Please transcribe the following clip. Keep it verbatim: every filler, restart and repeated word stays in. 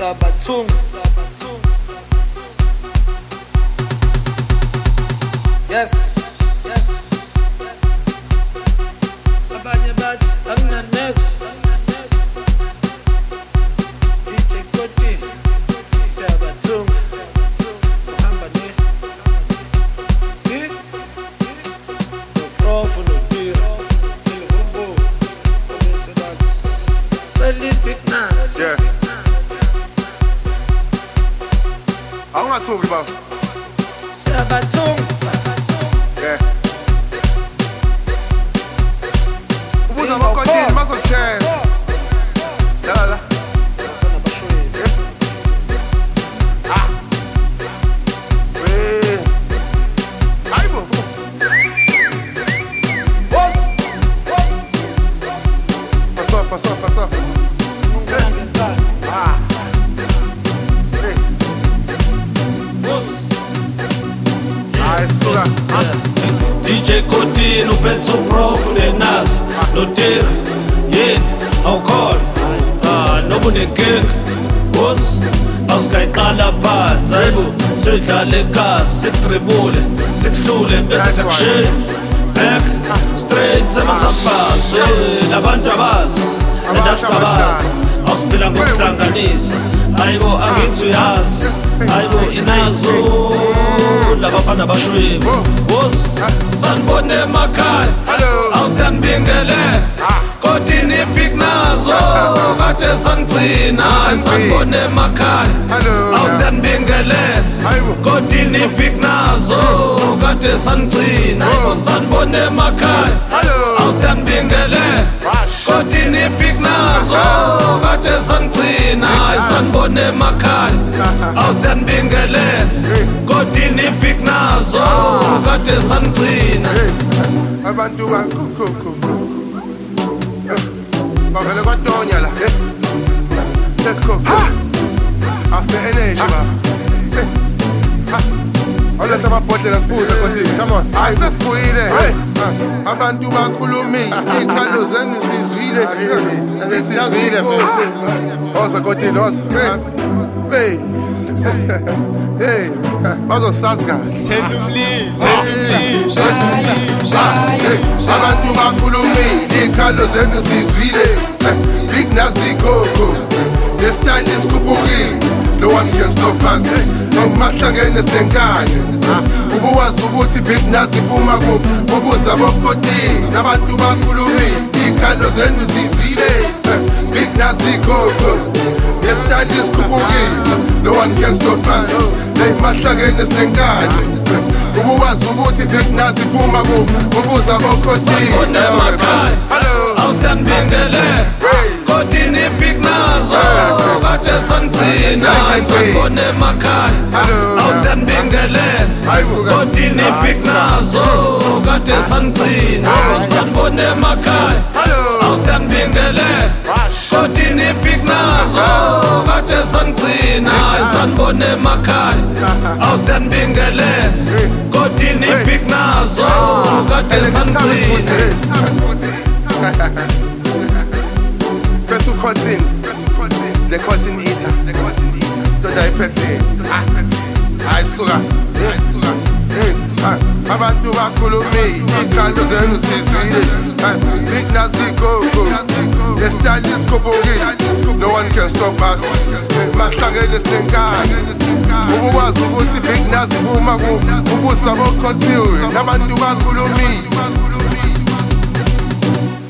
Sabatung. Yes, yes. Abanye bathi angina next. D J Koti Sabatung. Hamba ne. Ni. No prof no deal. Ile bumbo. Obese that's very big nice. Yeah. I'm not talking about Sabatung. Yeah. Who's a mock on muscle chain? La la. Ah. Hey. Hi, bro. What's Pass up, pass up, pass up. Ah. Hey. What's I saw that. D J Koti no petrol prof ne nas no tira yini awukhona ah nobunenkinga boss awuskayiqala phansi hayibo sidlale kasi sitribule sihlule bese sikushiya back straight semasabazi labantu abazi andasikabazi awusiphila ngokuhlanganisa hayibo angithi uyazi hayibo inazo labafana bashwini boss sanibone emakhaya awusiyangibingele kodini big nazo kade sangcina sanibone emakhaya awusiyangibingele kodini big nazo kade sangcina sanibone emakhaya awusiyangibingele kodini big nazo kade sangcina sanibone emakhaya awusiyangibingele kodini big nazo kade sangcina Abantu bakukuku bavele kwatonya la Lekho ha Asne energy ba Ha Oletha amabhodlela sibuze kodwa come on asesibuyile hey abantu bakhulumile ikhalo zenu sizwile sizwile oza kodwa oza hey hey bazosazi kahle Tell him leave, tell him leave, tell him leave. abantu bakhulumile ikhalo zenu sizwile big nazikoko the stand is kubukile no one can stop us ngomahlangene senkanye ubuwazi ukuthi big nazi phuma kuphi ubuza bokoti nabantu bakhulumile ikhalo zenu sizwile big nazikoko the stand is kubukile no one can stop us ngomahlangene senkanye ubuwazi ukuthi big nazi phuma kuphi ubuza bokoti hello awusiyangibingele kodini big nazo kade sangcina sanibone emakhaya awusiyangibingele kodini big nazo kade sangcina sanibone emakhaya awusiyangibingele kodini big nazo kade sangcina sanibone emakhaya awusiyangibingele kodini big nazo kade sangcina Special cotton, the cotton eater, the cotton eater. The diabetes, I sugar, I sugar. Abantu bakhulumile, ikhalo zenu sizwile. Big nazikoko, the stand is kubukile. No one can stop us. Mahlangene senkanye. Ubuwazi ukuthi big nazi phuma kuphi ubusa bokoti nabantu bakhulumile.